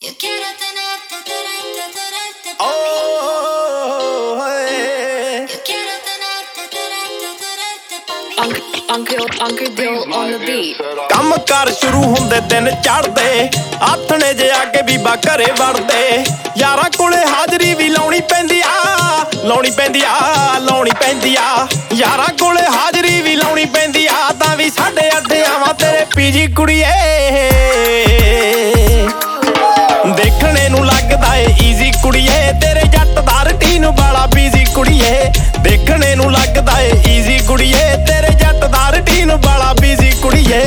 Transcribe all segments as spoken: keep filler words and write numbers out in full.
Yo quiero tenerte, tenerte, tenerte Oh, pa' mí. hey. Yo quiero tenerte, tenerte, tenerte pa' mí. Uncle, uncle, uncle Dill on the beat. ਕੰਮ ਕਾਰ ਸ਼ੁਰੂ ਹੁੰਦੇ ਦਿਨ ਚੜ੍ਹਦੇ ਆਥਣੇ ਜੇ ਆ ਕੇ ਬੀਬਾ ਘਰੇ ਵੜਦੇ ਯਾਰਾਂ ਕੋਲੇ ਹਾਜ਼ਰੀ ਵੀ ਲਾਉਣੀ ਪੈਂਦੀ ਆ ਲਾਉਣੀ ਪੈਂਦੀ ਆ ਲਾਉਣੀ ਪੈਂਦੀ ਆ ਯਾਰਾਂ ਕੋਲੇ ਹਾਜ਼ਰੀ ਵੀ ਲਾਉਣੀ ਪੈਂਦੀ ਆ ਤਾਂ ਵੀ ਸਾਡੇ ਅੱਡੇ ਆਵਾਂ ਤੇਰੇ ਪੀਜੀ ਕੁੜੀਏ ਦੇਖਣੇ ਨੂੰ ਲੱਗਦਾ ਏ ਈਜ਼ੀ ਕੁੜੀਏ ਤੇਰੇ ਜੱਟ ਦਾ ਰੁਟੀਨ ਵਾਲਾ ਬੀਜ਼ੀ ਕੁੜੀਏ ਦੇਖਣੇ ਨੂੰ ਲੱਗਦਾ ਏ ਈਜ਼ੀ ਕੁੜੀਏ ਤੇਰੇ ਜੱਟ ਦਾ ਰੁਟੀਨ ਵਾਲਾ ਬੀਜ਼ੀ ਕੁੜੀਏ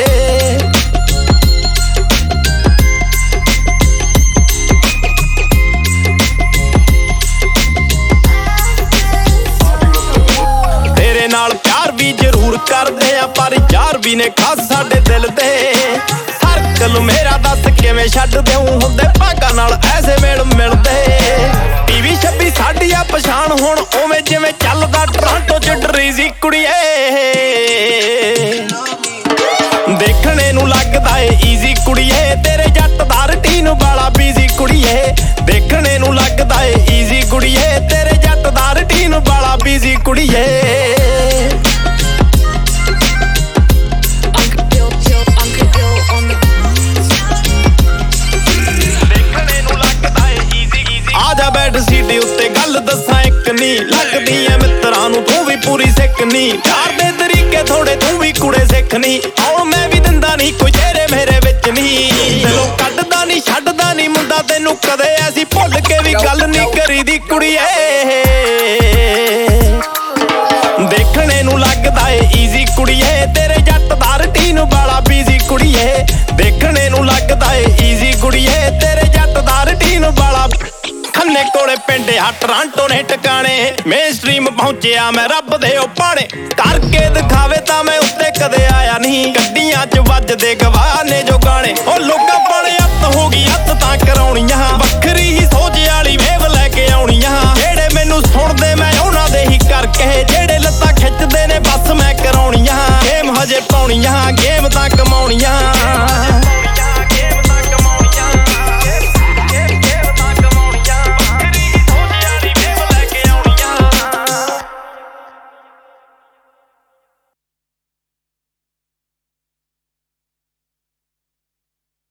ਤੇਰੇ ਨਾਲ ਪਿਆਰ ਵੀ ਜ਼ਰੂਰ ਕਰਦੇ ਆ ਪਰ ਯਾਰ ਵੀ ਨੇ ਖਾਸ ਸਾਡੇ ਦਿਲ ਤੇ ਸਰਕਲ ਮੇਰਾ ਦੱਸ ਕਿਵੇਂ ਛੱਡ ਦਿਉ ਹੁੰਦੇ ਭਾਗਾਂ ਨਾਲ ਐਸੇ ਮੇਲ ਮਿਲਦੇ ਟੀਵੀ ਛੱਬੀ ਸਾਡੀ ਆ ਪਛਾਣ ਹੁਣ ਉਵੇਂ ਜਿਵੇਂ ਚੱਲਦਾ ਟੋਰਾਂਟੋ ਚ ਡਰੀਜ਼ੀ ਕੁੜੀਏ ਦੇਖਣੇ ਨੂੰ ਲੱਗਦਾ ਏ ਈਜ਼ੀ ਕੁੜੀਏ ਤੇਰੇ ਜੱਟ ਦਾ ਰੁਟੀਨ ਵਾਲਾ ਬੀਜ਼ੀ ਕੁੜੀਏ ਦੇਖਣੇ ਨੂੰ ਲੱਗਦਾ ਏ ਈਜ਼ੀ ਕੁੜੀਏ ਤੇਰੇ ਜੱਟ ਦਾ ਰੁਟੀਨ ਵਾਲਾ ਬੀਜ਼ੀ ਕੁੜੀਏ Uncle Dill, Dill, Uncle Dill on the ਦੇਖਣੇ ਨੂੰ ਲੱਗਦਾ ਏ ਈਜ਼ੀ ਈਜ਼ੀ ਆ ਜਾ ਬੈਠ ਸੀਟੀ ਉੱਤੇ ਗੱਲ ਦੱਸਾਂ ਇੱਕ ਨਹੀਂ ਲੱਗਦੀ ਐ ਮਿੱਤਰਾਂ ਨੂੰ ਤੂੰ ਵੀ ਪੂਰੀ ਸਿੱਖ ਨਹੀਂ ਪਿਆਰ ਦੇ ਤਰੀਕੇ ਥੋੜੇ ਤੂੰ ਵੀ ਕੁੜੇ ਸਿੱਖ ਨਹੀਂ ਆਉਣ ਮੈਂ ਵੀ ਦਿੰਦਾ ਨਹੀਂ ਕੋਈ ਤੇਰੇ ਮੇਰੇ ਵਿੱਚ ਨਹੀਂ ਦਿਲੋਂ ਕੱਢਦਾ ਨਹੀਂ ਛੱਡਦਾ ਨਹੀਂ ਮੁੰਡਾ ਤੈਨੂੰ ਕਦੇ ਐਸੀ ਭੁੱਲ ਕੇ ਵੀ ਗੱਲ ਨਹੀਂ ਕਰੀਦੀ ਕੁੜੀਏ ਦੇਖਣੇ ਨੂੰ ਲੱਗਦਾ ਏ ਈਜ਼ੀ ਕੁੜੀਏ ਤੇਰੇ ਜੱਟ ਦਾ ਰੁਟੀਨ ਵਾਲਾ ਬੀਜ਼ੀ ਕੁੜੀਏ ਦੇਖਣੇ ਨੂੰ ਲੱਗਦਾ ਏ ਈਜ਼ੀ ਕੁੜੀਏ ਤੇਰੇ ਜੱਟ ਦਾ ਰੁਟੀਨ ਵਾਲਾ ਖੰਨੇ ਕੋਲੇ ਪਿੰਡ ਆ ਟੋਰਾਂਟੋ ਨੇ ਟਿਕਾਣੇ ਮੇਨ ਸਟ੍ਰੀਮ ਪਹੁੰਚਿਆ ਮੈਂ ਰੱਬ ਦੇ ਉਹ ਪਾਣੇ ਕਰਕੇ ਦਿਖਾਵੇ ਤਾਂ ਮੈਂ ਉੱਤੇ ਕਦੇ ਆਇਆ ਨਹੀਂ ਗੱਡੀਆਂ 'ਚ ਵੱਜਦੇ ਗਵਾਹ ਨੇ ਜੋ ਗਾਣੇ ਉਹ ਲੋਕਾਂ ਪਾਣੇ ਅੱਤ ਹੋ ਗਈ ਅੱਤ ਤਾਂ ਕਰਾਉਣੀਆਂ ਵੱਖਰੀ ਹੀ ਸੋਚ ਵਾਲੀ ਵੇਵ ਲੈ ਕੇ ਆਉਣੀਆਂ ਜਿਹੜੇ ਮੈਨੂੰ ਸੁਣਦੇ ਮੈਂ ਉਹਨਾਂ ਦੇ ਹੀ ਕਰਕੇ ਜਿਹੜੇ ਲੱਤਾਂ ਖਿੱਚਦੇ ਨੇ ਬਸ ਮੈਂ ਕਰਾਉਣੀਆਂ ਗੇਮ ਹਜੇ ਪਾਉਣੀਆਂ ਗੇਮ ਤਾਂ ਕਮਾਉਣੀਆਂ